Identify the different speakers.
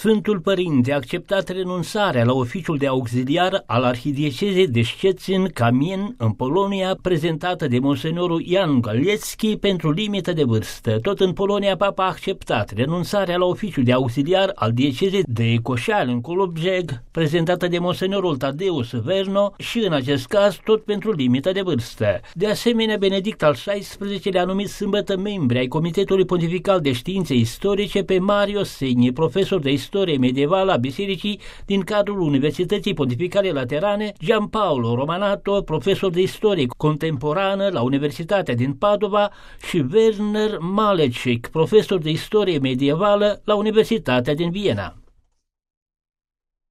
Speaker 1: Sfântul Părinte a acceptat renunțarea la oficiul de auxiliar al arhidiecezei de Szczecin-Kamien în Polonia, prezentată de monsenorul Jan Galiecki pentru limită de vârstă. Tot în Polonia, Papa a acceptat renunțarea la oficiul de auxiliar al diecezei de Kościelin-Kolobrzeg, prezentată de monsenorul Tadeusz Verno, și în acest caz tot pentru limită de vârstă. De asemenea, Benedict al XVI-lea a numit sâmbătă membri ai Comitetului Pontifical de Științe Istorice pe Mario Segni, profesor de istorie medievală a bisericii din cadrul Universității Pontificale Laterane, Gianpaolo Romanato, profesor de istorie contemporană la Universitatea din Padova, și Werner Malecek, profesor de istorie medievală la Universitatea din Viena.